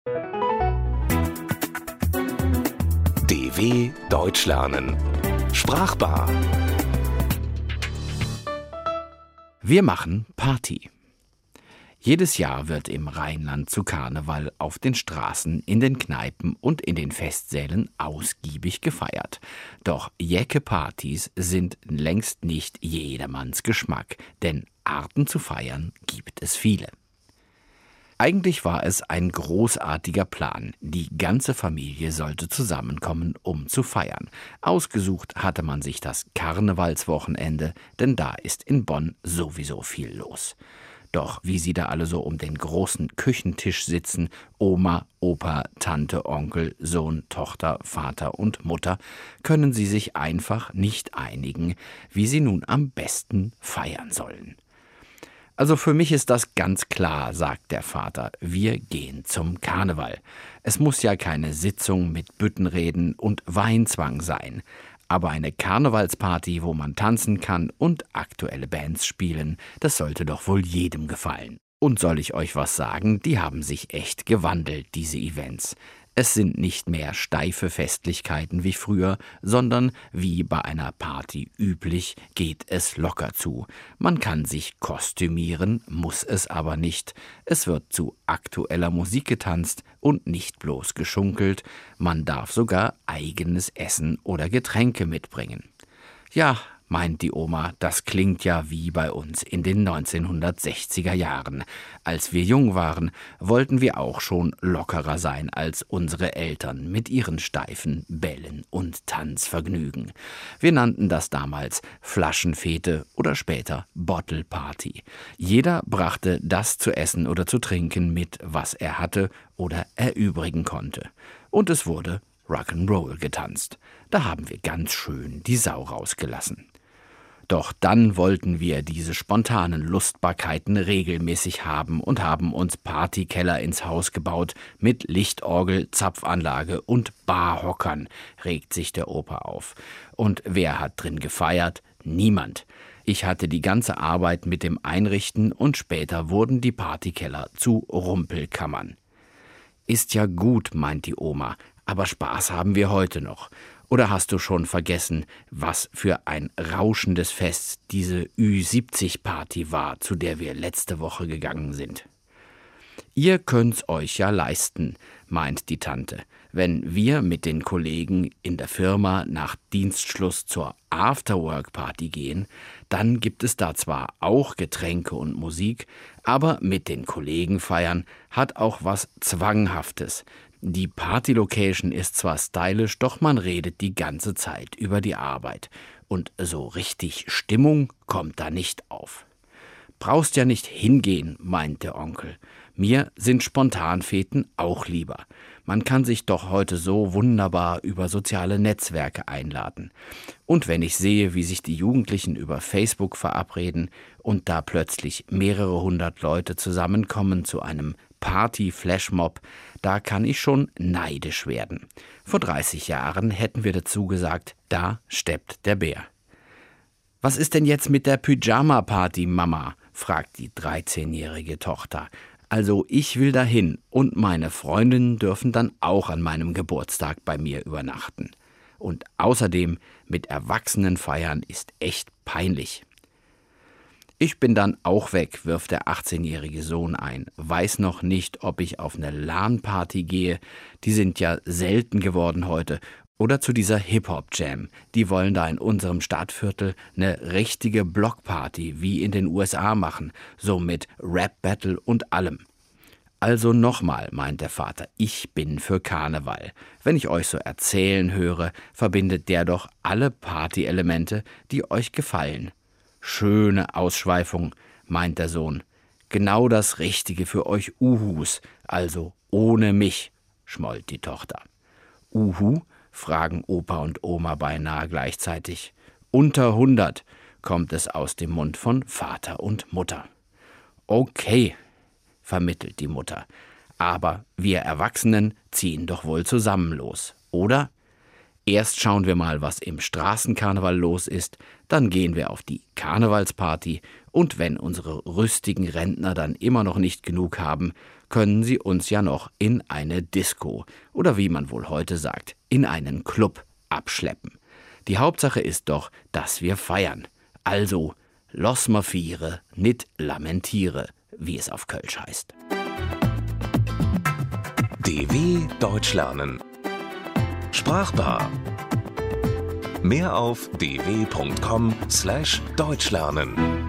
DW Deutsch lernen. Sprachbar. Wir machen Party. Jedes Jahr wird im Rheinland zu Karneval auf den Straßen, in den Kneipen und in den Festsälen ausgiebig gefeiert. Doch Jäcke-Partys sind längst nicht jedermanns Geschmack, denn Arten zu feiern gibt es viele. Eigentlich war es ein großartiger Plan. Die ganze Familie sollte zusammenkommen, um zu feiern. Ausgesucht hatte man sich das Karnevalswochenende, denn da ist in Bonn sowieso viel los. Doch wie sie da alle so um den großen Küchentisch sitzen, Oma, Opa, Tante, Onkel, Sohn, Tochter, Vater und Mutter, können sie sich einfach nicht einigen, wie sie nun am besten feiern sollen. Also für mich ist das ganz klar, sagt der Vater, wir gehen zum Karneval. Es muss ja keine Sitzung mit Büttenreden und Weinzwang sein. Aber eine Karnevalsparty, wo man tanzen kann und aktuelle Bands spielen, das sollte doch wohl jedem gefallen. Und soll ich euch was sagen, die haben sich echt gewandelt, diese Events. Es sind nicht mehr steife Festlichkeiten wie früher, sondern wie bei einer Party üblich geht es locker zu. Man kann sich kostümieren, muss es aber nicht. Es wird zu aktueller Musik getanzt und nicht bloß geschunkelt. Man darf sogar eigenes Essen oder Getränke mitbringen. Ja, meint die Oma, das klingt ja wie bei uns in den 1960er Jahren. Als wir jung waren, wollten wir auch schon lockerer sein als unsere Eltern mit ihren steifen Bällen und Tanzvergnügen. Wir nannten das damals Flaschenfete oder später Bottle Party. Jeder brachte das zu essen oder zu trinken mit, was er hatte oder erübrigen konnte. Und es wurde Rock'n'Roll getanzt. Da haben wir ganz schön die Sau rausgelassen. Doch dann wollten wir diese spontanen Lustbarkeiten regelmäßig haben und haben uns Partykeller ins Haus gebaut mit Lichtorgel, Zapfanlage und Barhockern, regt sich der Opa auf. Und wer hat drin gefeiert? Niemand. Ich hatte die ganze Arbeit mit dem Einrichten und später wurden die Partykeller zu Rumpelkammern. Ist ja gut, meint die Oma, aber Spaß haben wir heute noch. Oder hast du schon vergessen, was für ein rauschendes Fest diese Ü70-Party war, zu der wir letzte Woche gegangen sind? Ihr könnt's euch ja leisten, meint die Tante. Wenn wir mit den Kollegen in der Firma nach Dienstschluss zur Afterwork-Party gehen, dann gibt es da zwar auch Getränke und Musik, aber mit den Kollegen feiern hat auch was Zwanghaftes. Die Party-Location ist zwar stylisch, doch man redet die ganze Zeit über die Arbeit. Und so richtig Stimmung kommt da nicht auf. Brauchst ja nicht hingehen, meint der Onkel. Mir sind Spontanfeten auch lieber. Man kann sich doch heute so wunderbar über soziale Netzwerke einladen. Und wenn ich sehe, wie sich die Jugendlichen über Facebook verabreden und da plötzlich mehrere hundert Leute zusammenkommen zu einem Party-Flashmob, da kann ich schon neidisch werden. Vor 30 Jahren hätten wir dazu gesagt, da steppt der Bär. Was ist denn jetzt mit der Pyjama-Party, Mama? Fragt die 13-jährige Tochter. Also ich will dahin und meine Freundinnen dürfen dann auch an meinem Geburtstag bei mir übernachten. Und außerdem mit Erwachsenen feiern ist echt peinlich. Ich bin dann auch weg, wirft der 18-jährige Sohn ein. Weiß noch nicht, ob ich auf eine LAN-Party gehe. Die sind ja selten geworden heute. Oder zu dieser Hip-Hop-Jam. Die wollen da in unserem Stadtviertel eine richtige Blockparty wie in den USA machen. So mit Rap-Battle und allem. Also nochmal, meint der Vater, ich bin für Karneval. Wenn ich euch so erzählen höre, verbindet der doch alle Party-Elemente, die euch gefallen. Schöne Ausschweifung, meint der Sohn. Genau das Richtige für euch Uhus, also ohne mich, schmollt die Tochter. Uhu, fragen Opa und Oma beinahe gleichzeitig. Unter 100, kommt es aus dem Mund von Vater und Mutter. Okay, vermittelt die Mutter, aber wir Erwachsenen ziehen doch wohl zusammen los, oder? Erst schauen wir mal, was im Straßenkarneval los ist, dann gehen wir auf die Karnevalsparty und wenn unsere rüstigen Rentner dann immer noch nicht genug haben, können Sie uns ja noch in eine Disco oder wie man wohl heute sagt, in einen Club abschleppen. Die Hauptsache ist doch, dass wir feiern. Also, los ma viere, nit lamentiere, wie es auf Kölsch heißt. DW Deutsch lernen. Sprachbar. Mehr auf dw.com/deutschlernen.